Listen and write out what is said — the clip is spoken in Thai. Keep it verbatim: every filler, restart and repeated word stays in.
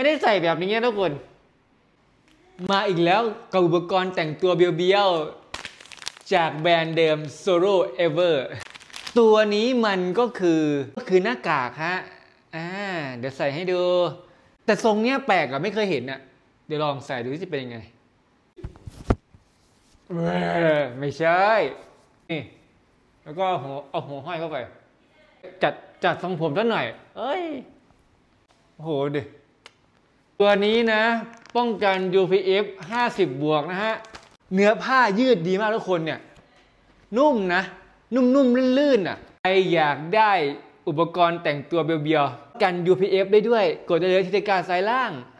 ได้ใส่แบบนี้ทุกคนมาอีกแล้วกับอุปกรณ์แต่งตัวเบียวๆจากแบรนด์เดิม Solo Ever ตัวนี้มันก็คือก็คือหน้ากากฮะอ่าเดี๋ยวใส่ให้ดูแต่ทรงเนี้ยแปลกอะไม่เคยเห็นอะเดี๋ยวลองใส่ดูสิเป็นยังไงไม่ใช่นี่แล้วก็หัวเอาหัวห้อยเข้าไปจัดจัดทรงผมซะหน่อยเอ้ยโอ้โหดิตัวนี้นะป้องกัน ยู พี เอฟ ห้าสิบบวกนะฮะเนื้อผ้ายืดดีมากทุกคนเนี่ยนุ่มนะนุ่มๆลื่นๆอ่ะใครอยากได้อุปกรณ์แต่งตัวเบียวๆกัน ยู พี เอฟ ได้ด้วยกดได้เลยที่ตะกร้าซ้ายล่าง